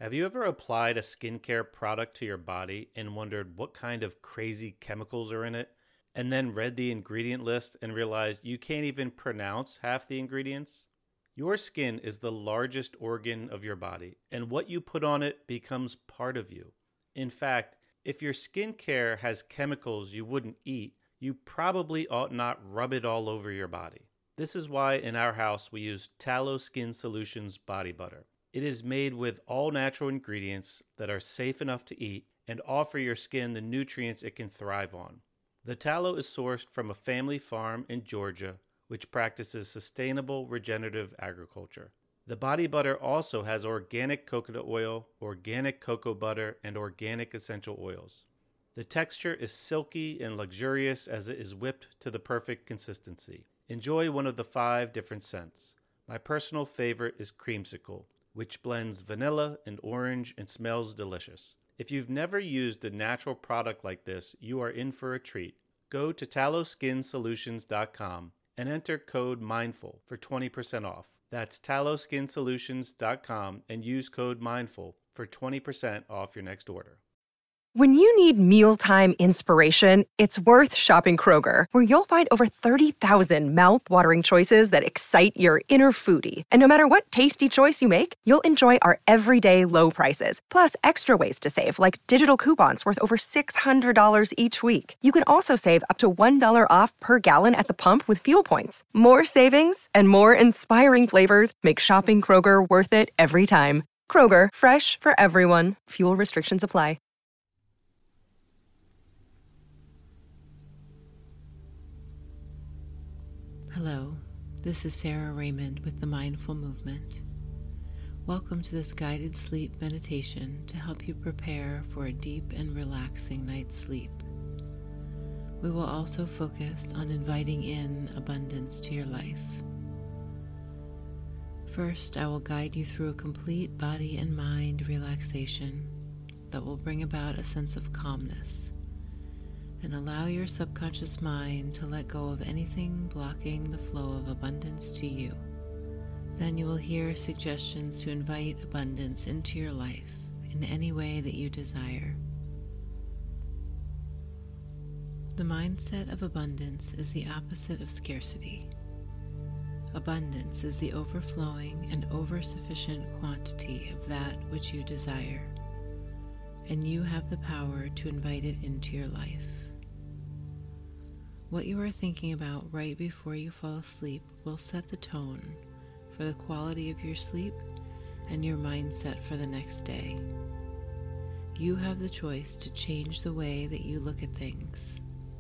Have you ever applied a skincare product to your body and wondered what kind of crazy chemicals are in it? And then read the ingredient list and realized you can't even pronounce half the ingredients? Your skin is the largest organ of your body, and what you put on it becomes part of you. In fact, if your skincare has chemicals you wouldn't eat, you probably ought not rub it all over your body. This is why in our house we use Tallow Skin Solutions body butter. It is made with all natural ingredients that are safe enough to eat and offer your skin the nutrients it can thrive on. The tallow is sourced from a family farm in Georgia, which practices sustainable regenerative agriculture. The body butter also has organic coconut oil, organic cocoa butter, and organic essential oils. The texture is silky and luxurious as it is whipped to the perfect consistency. Enjoy one of the 5 different scents. My personal favorite is Creamsicle, which blends vanilla and orange and smells delicious. If you've never used a natural product like this, you are in for a treat. Go to tallowskinsolutions.com and enter code MINDFUL for 20% off. That's tallowskinsolutions.com and use code MINDFUL for 20% off your next order. When you need mealtime inspiration, it's worth shopping Kroger, where you'll find over 30,000 mouth-watering choices that excite your inner foodie. And no matter what tasty choice you make, you'll enjoy our everyday low prices, plus extra ways to save, like digital coupons worth over $600 each week. You can also save up to $1 off per gallon at the pump with fuel points. More savings and more inspiring flavors make shopping Kroger worth it every time. Kroger, fresh for everyone. Fuel restrictions apply. Hello, this is Sarah Raymond with the Mindful Movement. Welcome to this guided sleep meditation to help you prepare for a deep and relaxing night's sleep. We will also focus on inviting in abundance to your life. First, I will guide you through a complete body and mind relaxation that will bring about a sense of calmness and allow your subconscious mind to let go of anything blocking the flow of abundance to you. Then you will hear suggestions to invite abundance into your life in any way that you desire. The mindset of abundance is the opposite of scarcity. Abundance is the overflowing and oversufficient quantity of that which you desire, and you have the power to invite it into your life. What you are thinking about right before you fall asleep will set the tone for the quality of your sleep and your mindset for the next day. You have the choice to change the way that you look at things.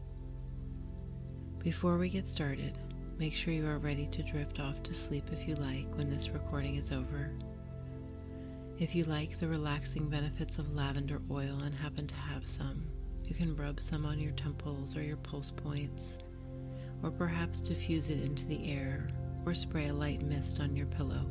Before we get started, make sure you are ready to drift off to sleep if you like when this recording is over. If you like the relaxing benefits of lavender oil and happen to have some, you can rub some on your temples or your pulse points, or perhaps diffuse it into the air or spray a light mist on your pillow.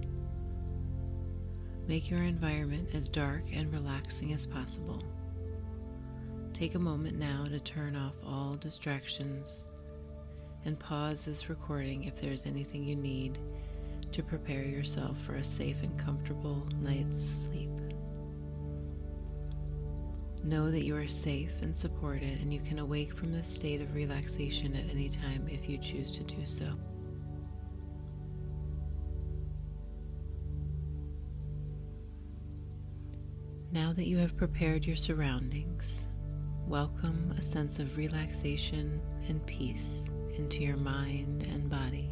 Make your environment as dark and relaxing as possible. Take a moment now to turn off all distractions and pause this recording if there's anything you need to prepare yourself for a safe and comfortable night's sleep. Know that you are safe and supported, and you can awake from this state of relaxation at any time if you choose to do so. Now that you have prepared your surroundings, welcome a sense of relaxation and peace into your mind and body.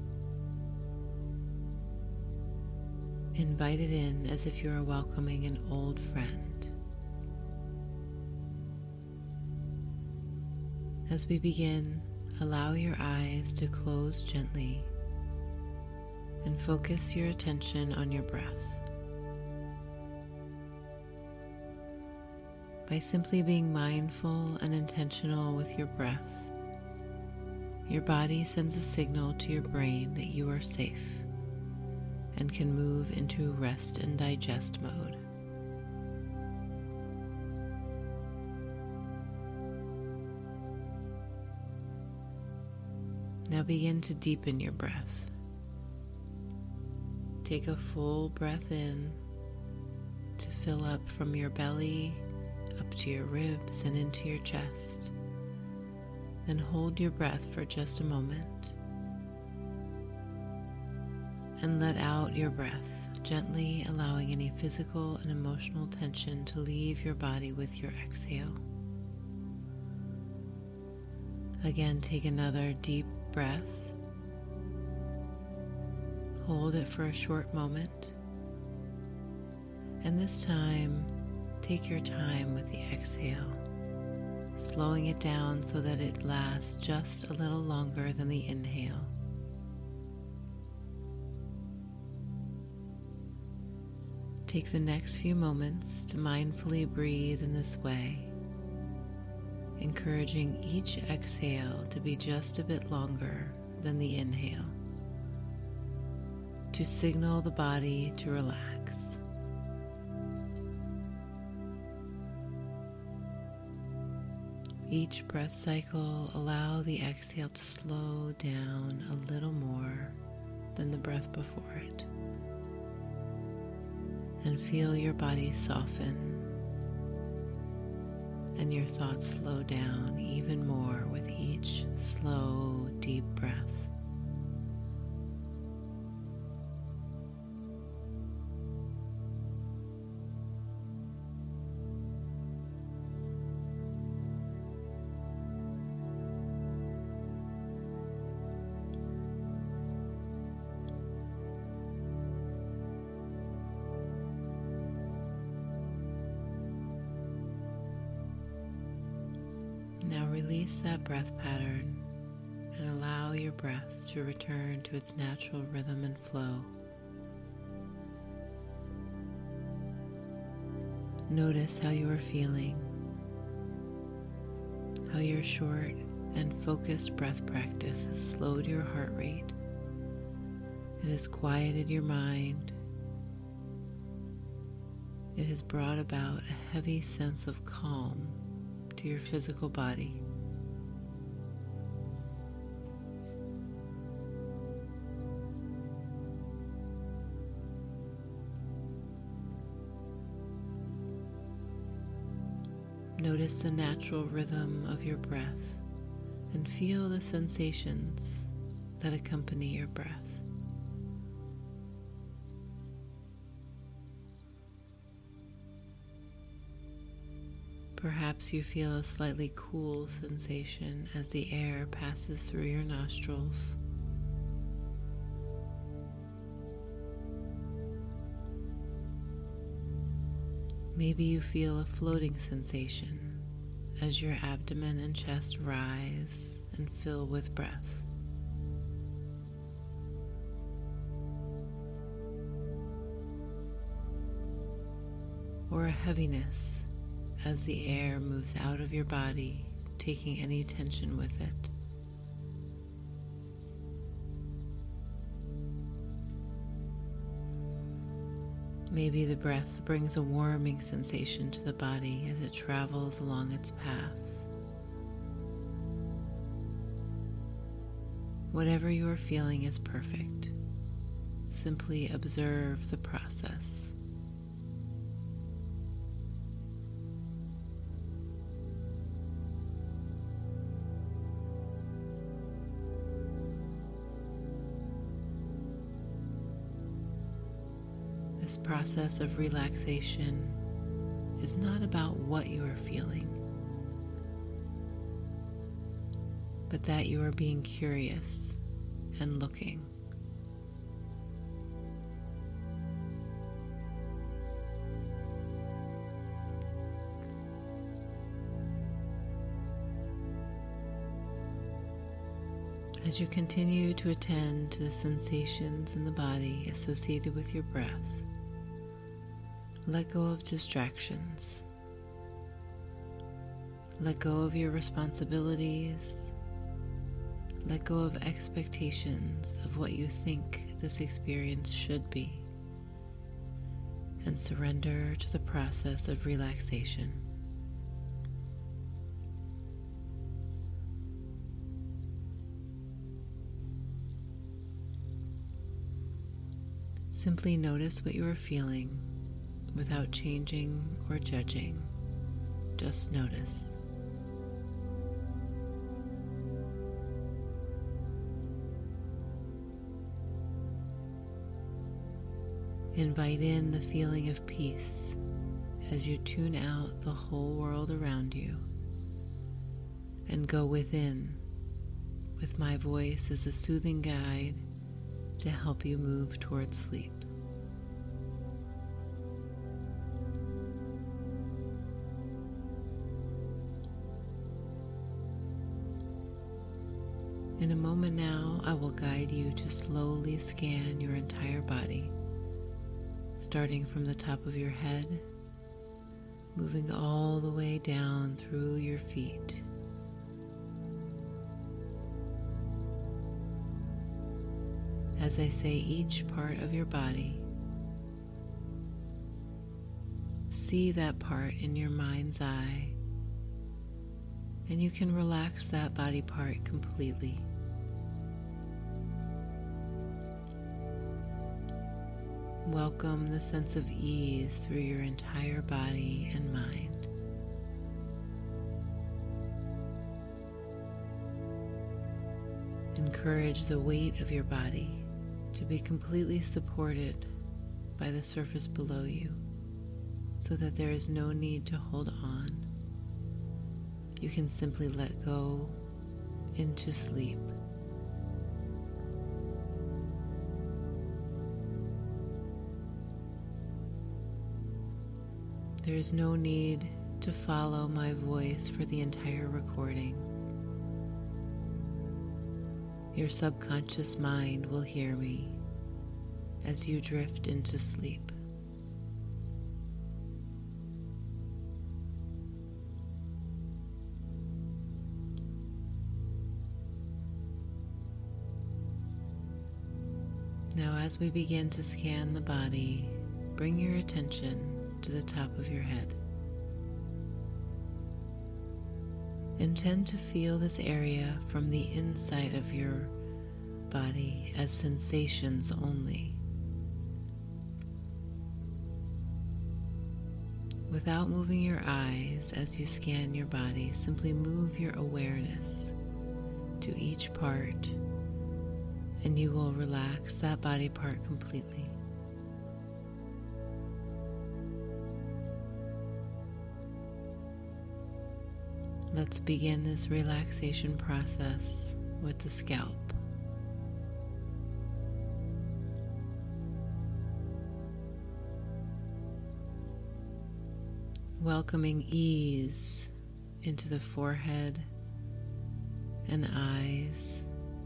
Invite it in as if you are welcoming an old friend. As we begin, allow your eyes to close gently and focus your attention on your breath. By simply being mindful and intentional with your breath, your body sends a signal to your brain that you are safe and can move into rest and digest mode. Now begin to deepen your breath. Take a full breath in to fill up from your belly up to your ribs and into your chest. Then hold your breath for just a moment and let out your breath, gently allowing any physical and emotional tension to leave your body with your exhale. Again, take another deep breath. Hold it for a short moment. And this time, take your time with the exhale, slowing it down so that it lasts just a little longer than the inhale. Take the next few moments to mindfully breathe in this way, encouraging each exhale to be just a bit longer than the inhale, to signal the body to relax. Each breath cycle, allow the exhale to slow down a little more than the breath before it, and feel your body soften and your thoughts slow down even more with each slow, deep breath. Now release that breath pattern and allow your breath to return to its natural rhythm and flow. Notice how you are feeling, how your short and focused breath practice has slowed your heart rate. It has quieted your mind. It has brought about a heavy sense of calm to your physical body. Notice the natural rhythm of your breath and feel the sensations that accompany your breath. Perhaps you feel a slightly cool sensation as the air passes through your nostrils. Maybe you feel a floating sensation as your abdomen and chest rise and fill with breath. Or a heaviness as the air moves out of your body, taking any tension with it. Maybe the breath brings a warming sensation to the body as it travels along its path. Whatever you are feeling is perfect. Simply observe the process. This process of relaxation is not about what you are feeling, but that you are being curious and looking. As you continue to attend to the sensations in the body associated with your breath, let go of distractions. Let go of your responsibilities. Let go of expectations of what you think this experience should be, and surrender to the process of relaxation. Simply notice what you are feeling without changing or judging. Just notice. Invite in the feeling of peace as you tune out the whole world around you and go within with my voice as a soothing guide to help you move towards sleep. In a moment now, I will guide you to slowly scan your entire body, starting from the top of your head, moving all the way down through your feet. As I say each part of your body, see that part in your mind's eye, and you can relax that body part completely. Welcome the sense of ease through your entire body and mind. Encourage the weight of your body to be completely supported by the surface below you, so that there is no need to hold on. You can simply let go into sleep. There is no need to follow my voice for the entire recording. Your subconscious mind will hear me as you drift into sleep. Now, as we begin to scan the body, bring your attention to the top of your head. Intend to feel this area from the inside of your body as sensations only. Without moving your eyes as you scan your body, simply move your awareness to each part, and you will relax that body part completely. Let's begin this relaxation process with the scalp. Welcoming ease into the forehead and eyes.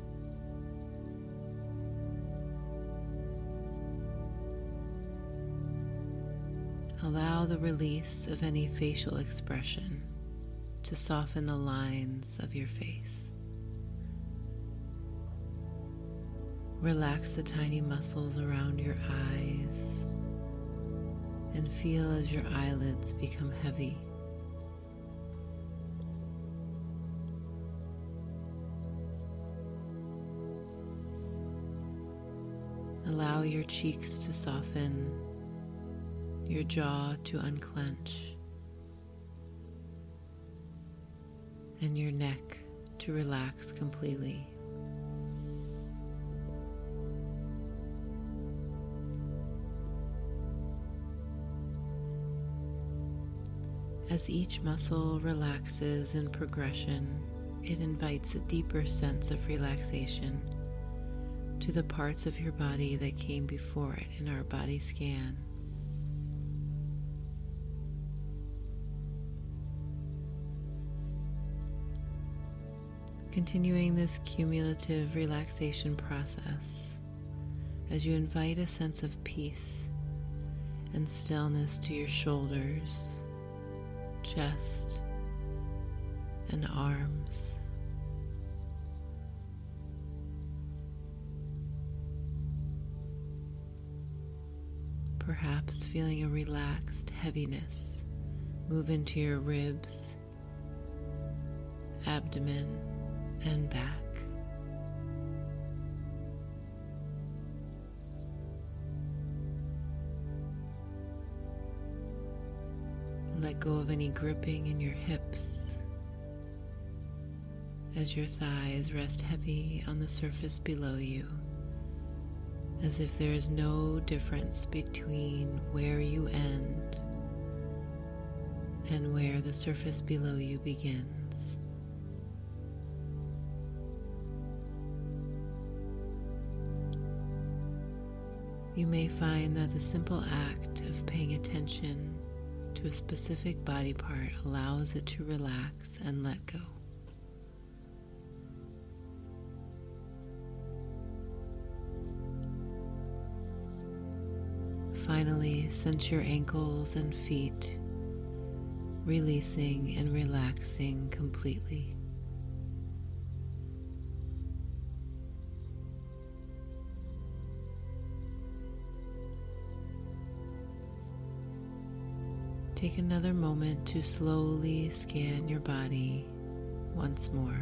Allow the release of any facial expression to soften the lines of your face. Relax the tiny muscles around your eyes and feel as your eyelids become heavy. Allow your cheeks to soften, your jaw to unclench, and your neck to relax completely. As each muscle relaxes in progression, it invites a deeper sense of relaxation to the parts of your body that came before it in our body scan. Continuing this cumulative relaxation process as you invite a sense of peace and stillness to your shoulders, chest, and arms. Perhaps feeling a relaxed heaviness move into your ribs, abdomen, and back. Let go of any gripping in your hips as your thighs rest heavy on the surface below you, as if there is no difference between where you end and where the surface below you begins. You may find that the simple act of paying attention to a specific body part allows it to relax and let go. Finally, sense your ankles and feet releasing and relaxing completely. Take another moment to slowly scan your body once more.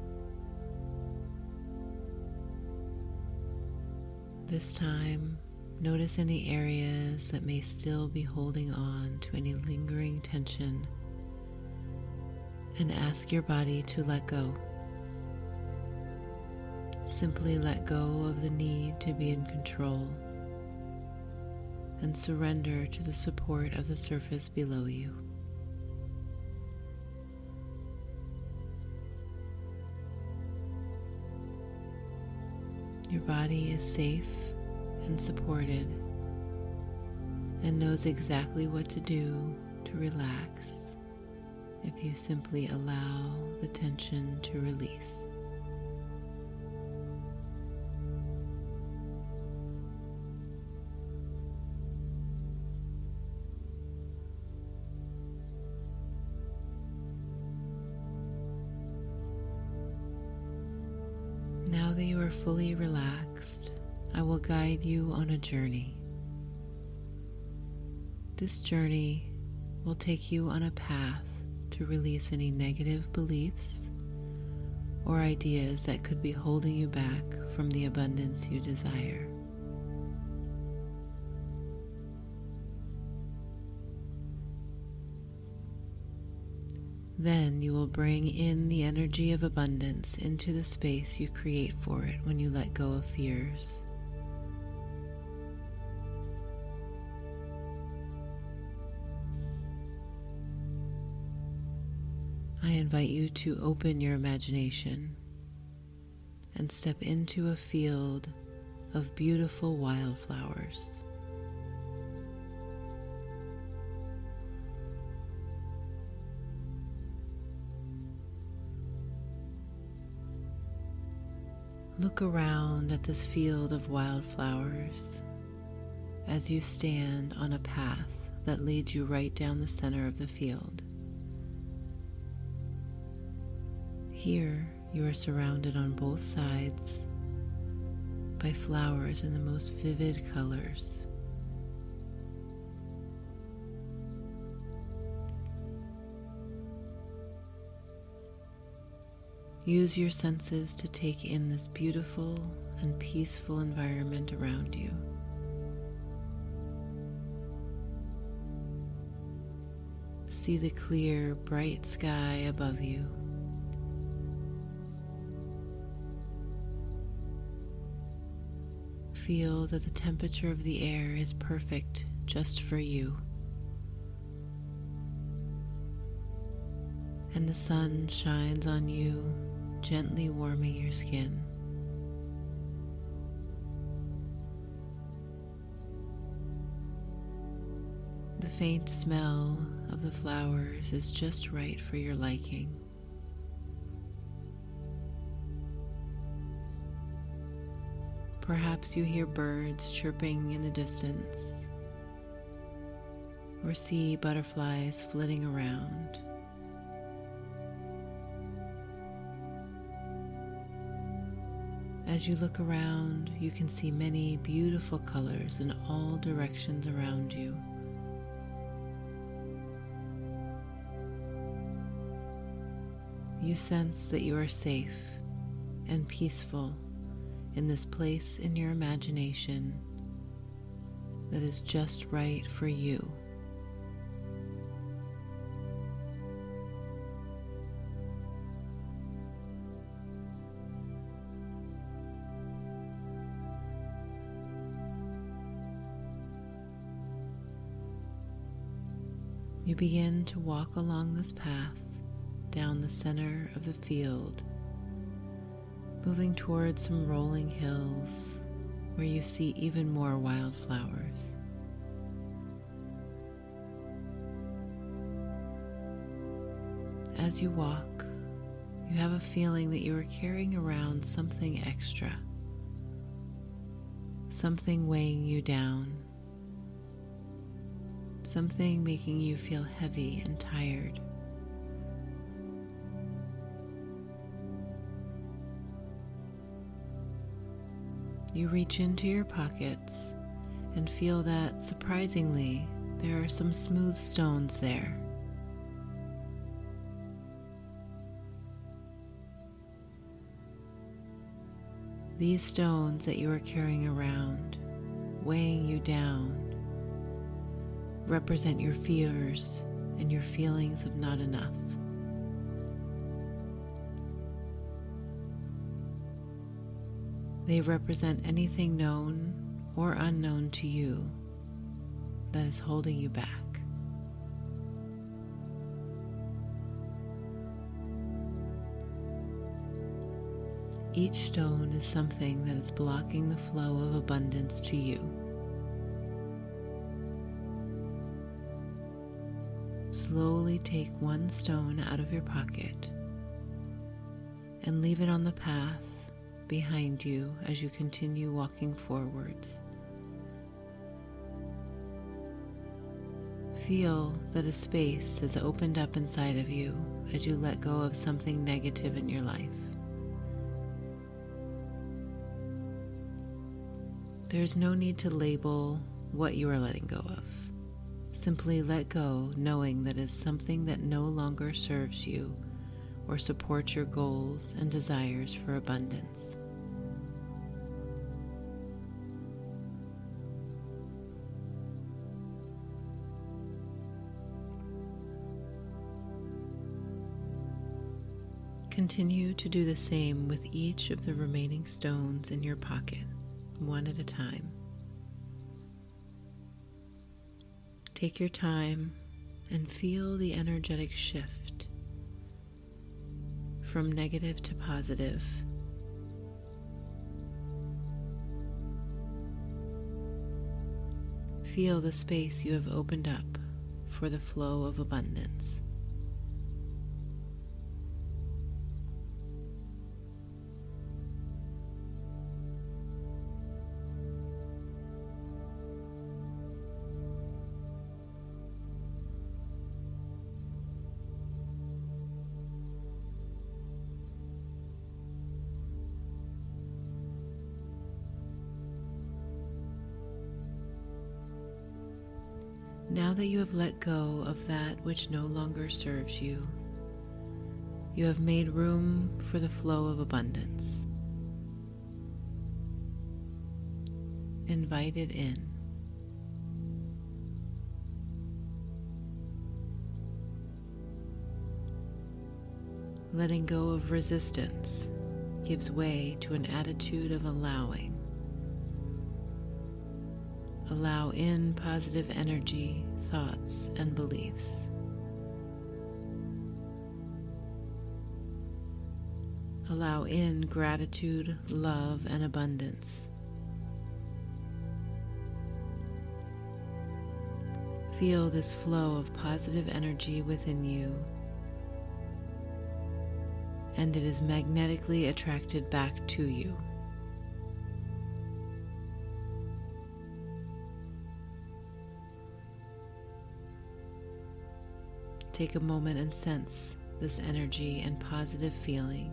This time, notice any areas that may still be holding on to any lingering tension, and ask your body to let go. Simply let go of the need to be in control and surrender to the support of the surface below you. Your body is safe and supported and knows exactly what to do to relax if you simply allow the tension to release. Now that you are fully relaxed, I will guide you on a journey. This journey will take you on a path to release any negative beliefs or ideas that could be holding you back from the abundance you desire. Then you will bring in the energy of abundance into the space you create for it when you let go of fears. I invite you to open your imagination and step into a field of beautiful wildflowers. Look around at this field of wildflowers as you stand on a path that leads you right down the center of the field. Here, you are surrounded on both sides by flowers in the most vivid colors. Use your senses to take in this beautiful and peaceful environment around you. See the clear, bright sky above you. Feel that the temperature of the air is perfect just for you. And the sun shines on you, gently warming your skin. The faint smell of the flowers is just right for your liking. Perhaps you hear birds chirping in the distance, or see butterflies flitting around. As you look around, you can see many beautiful colors in all directions around you. You sense that you are safe and peaceful in this place in your imagination that is just right for you. You begin to walk along this path down the center of the field, moving towards some rolling hills where you see even more wildflowers. As you walk, you have a feeling that you are carrying around something extra, something weighing you down, something making you feel heavy and tired. You reach into your pockets and feel that, surprisingly, there are some smooth stones there. These stones that you are carrying around, weighing you down, represent your fears and your feelings of not enough. They represent anything known or unknown to you that is holding you back. Each stone is something that is blocking the flow of abundance to you. Slowly take one stone out of your pocket and leave it on the path behind you as you continue walking forwards. Feel that a space has opened up inside of you as you let go of something negative in your life. There is no need to label what you are letting go of. Simply let go, knowing that it is something that no longer serves you or supports your goals and desires for abundance. Continue to do the same with each of the remaining stones in your pocket, one at a time. Take your time and feel the energetic shift from negative to positive. Feel the space you have opened up for the flow of abundance. Now that you have let go of that which no longer serves you, you have made room for the flow of abundance. Invite it in. Letting go of resistance gives way to an attitude of allowing. Allow in positive energy, thoughts, and beliefs. Allow in gratitude, love, and abundance. Feel this flow of positive energy within you, and it is magnetically attracted back to you. Take a moment and sense this energy and positive feeling.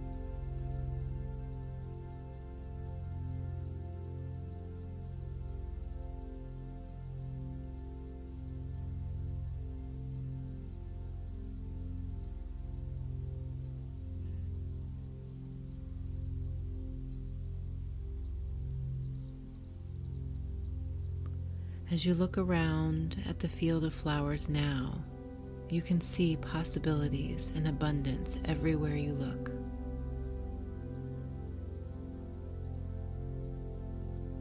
As you look around at the field of flowers now, you can see possibilities and abundance everywhere you look.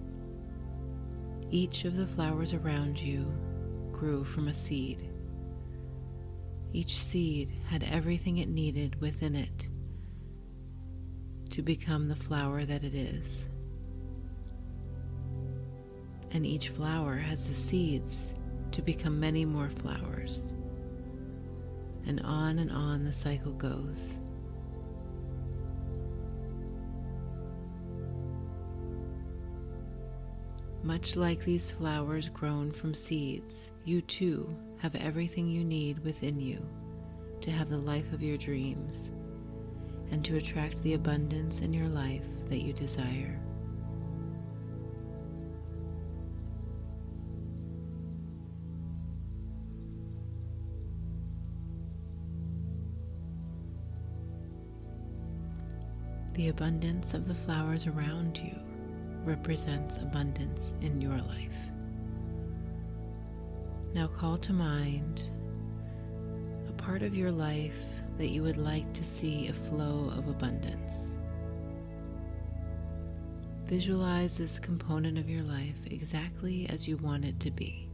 Each of the flowers around you grew from a seed, Each seed had everything it needed within it to become the flower that it is. And each flower has the seeds to become many more flowers. And on the cycle goes. Much like these flowers grown from seeds, you too have everything you need within you to have the life of your dreams and to attract the abundance in your life that you desire. The abundance of the flowers around you represents abundance in your life. Now call to mind a part of your life that you would like to see a flow of abundance. Visualize this component of your life exactly as you want it to be.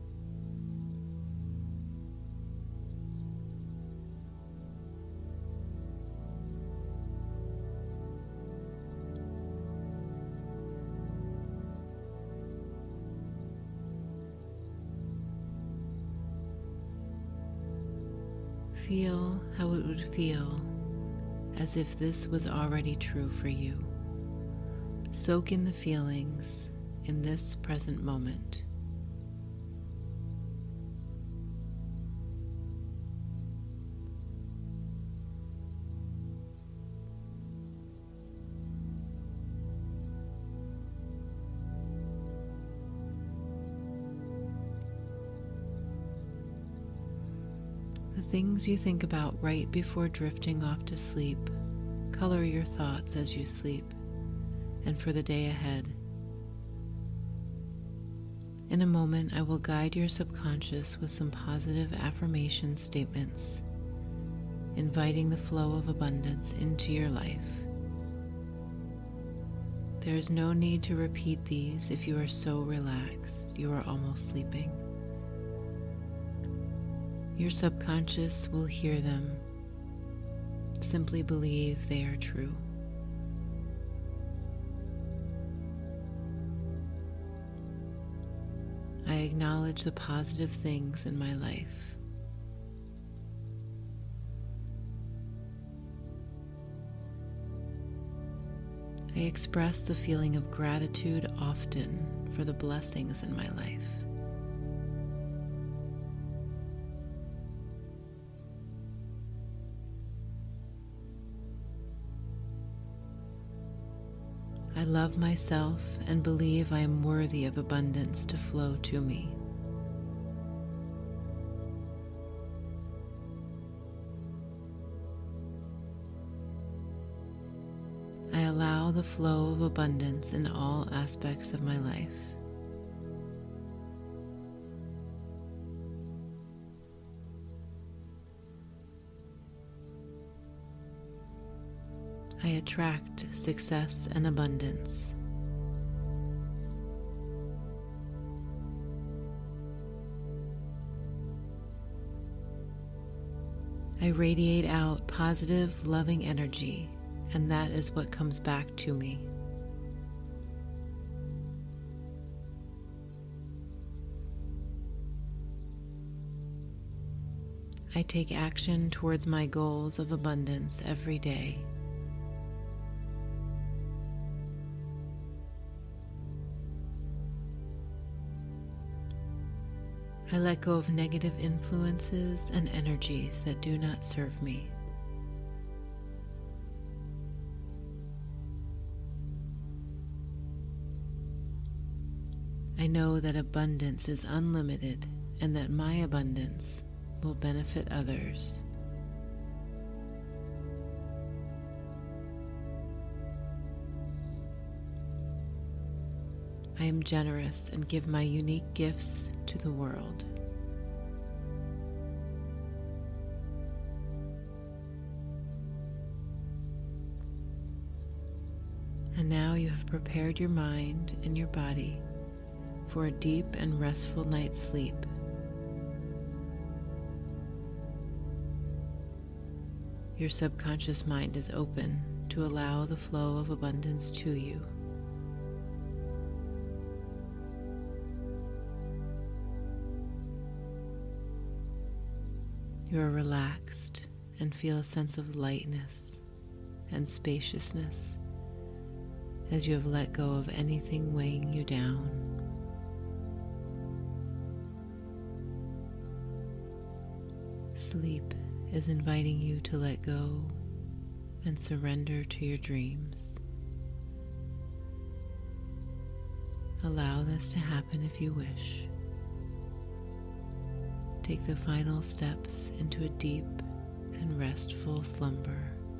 Feel how it would feel as if this was already true for you. Soak in the feelings in this present moment. The things you think about right before drifting off to sleep color your thoughts as you sleep and for the day ahead. In a moment, I will guide your subconscious with some positive affirmation statements, inviting the flow of abundance into your life. There is no need to repeat these if you are so relaxed you are almost sleeping. Your subconscious will hear them. Simply believe they are true. I acknowledge the positive things in my life. I express the feeling of gratitude often for the blessings in my life. I love myself and believe I am worthy of abundance to flow to me. I allow the flow of abundance in all aspects of my life. I attract success and abundance. I radiate out positive, loving energy, and that is what comes back to me. I take action towards my goals of abundance every day. I let go of negative influences and energies that do not serve me. I know that abundance is unlimited and that my abundance will benefit others. I am generous and give my unique gifts to the world. And now you have prepared your mind and your body for a deep and restful night's sleep. Your subconscious mind is open to allow the flow of abundance to you. You are relaxed and feel a sense of lightness and spaciousness as you have let go of anything weighing you down. Sleep is inviting you to let go and surrender to your dreams. Allow this to happen if you wish. Take the final steps into a deep and restful slumber.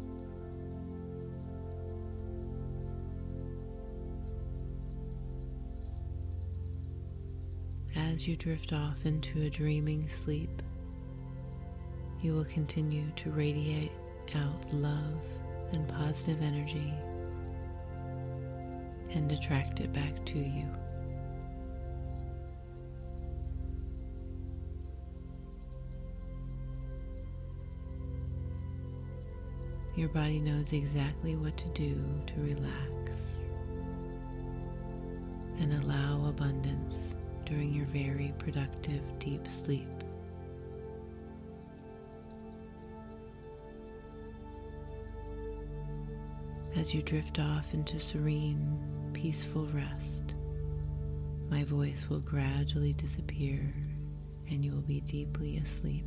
As you drift off into a dreaming sleep, you will continue to radiate out love and positive energy and attract it back to you. Your body knows exactly what to do to relax and allow abundance during your very productive deep sleep. As you drift off into serene, peaceful rest, my voice will gradually disappear and you will be deeply asleep.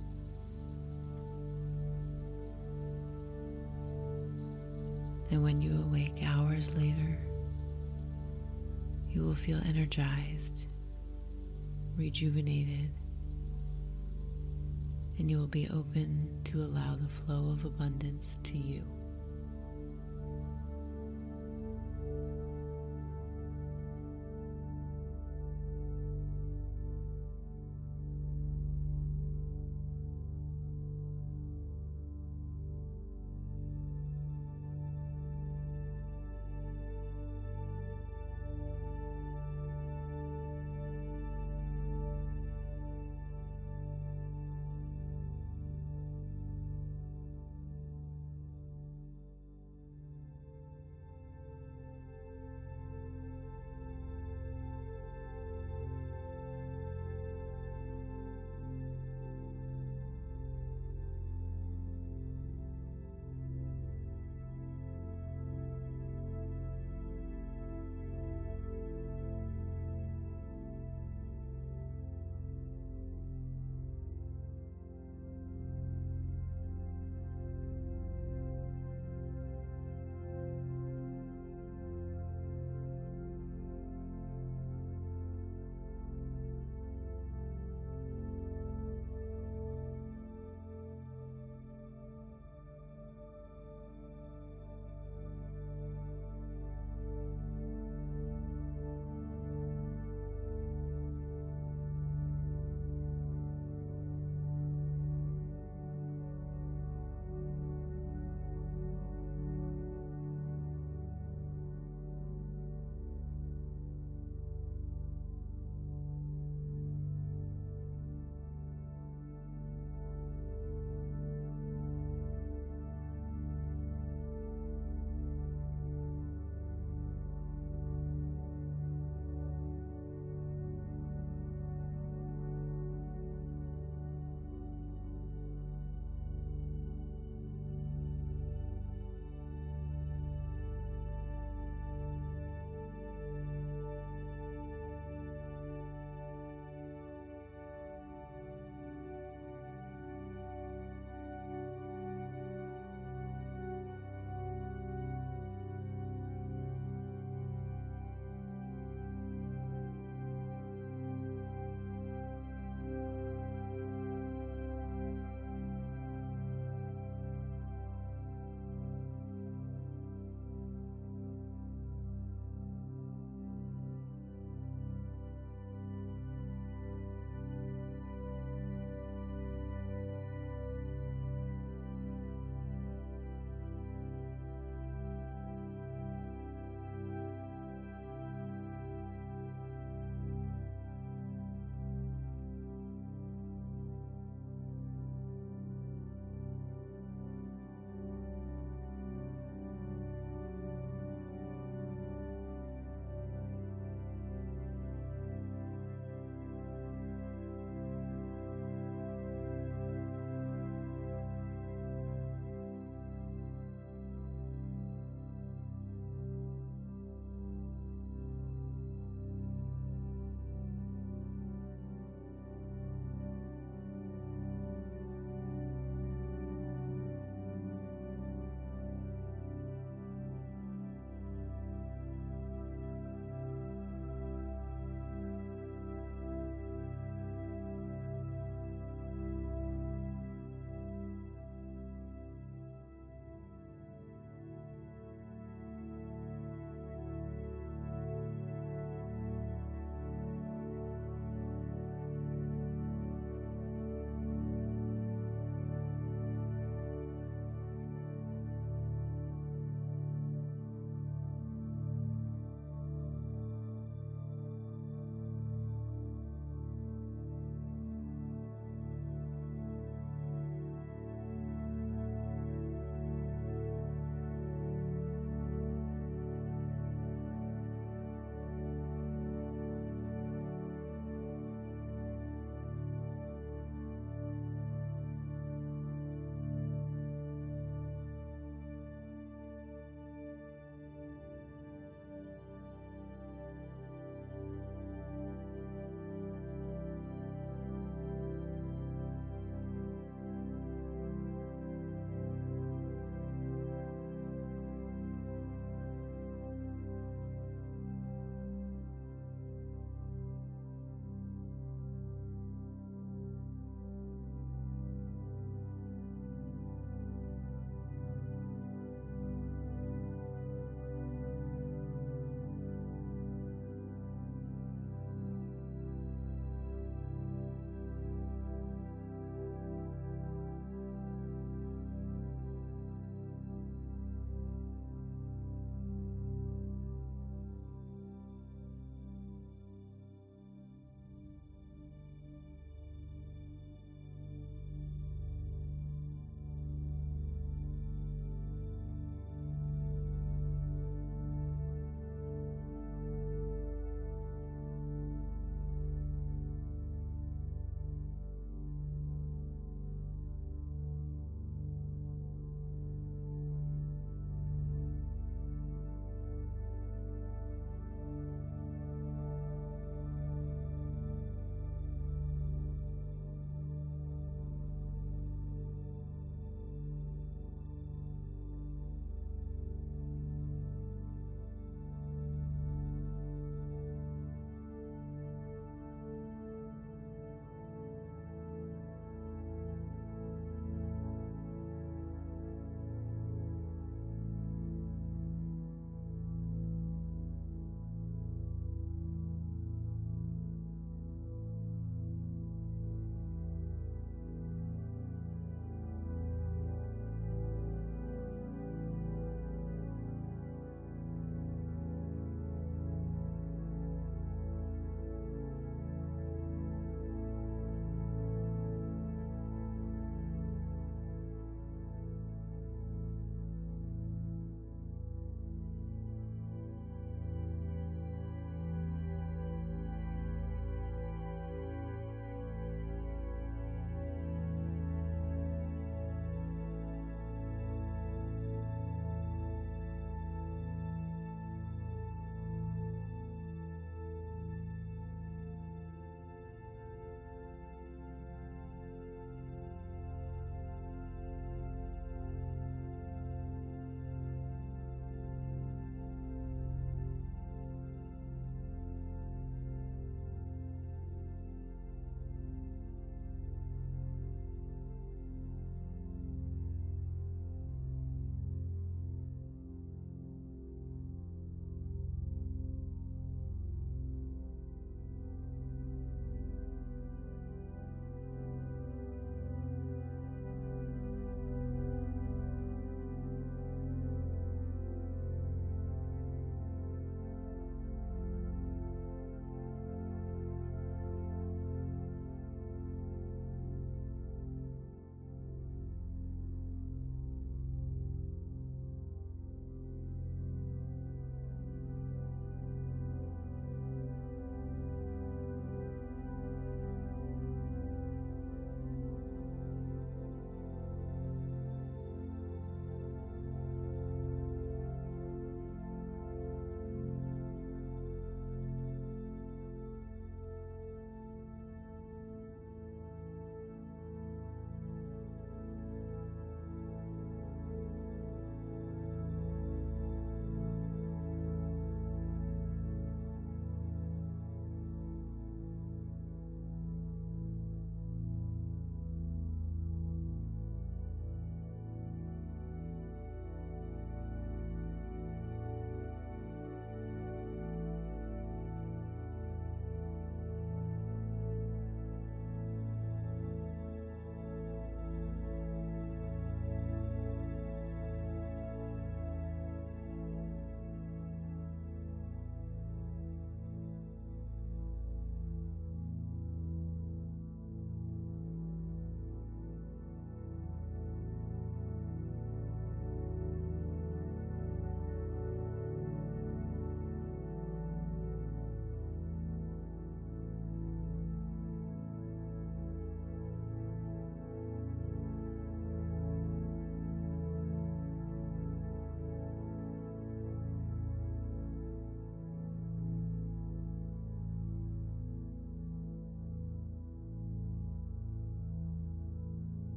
And when you awake hours later, you will feel energized, rejuvenated, and you will be open to allow the flow of abundance to you.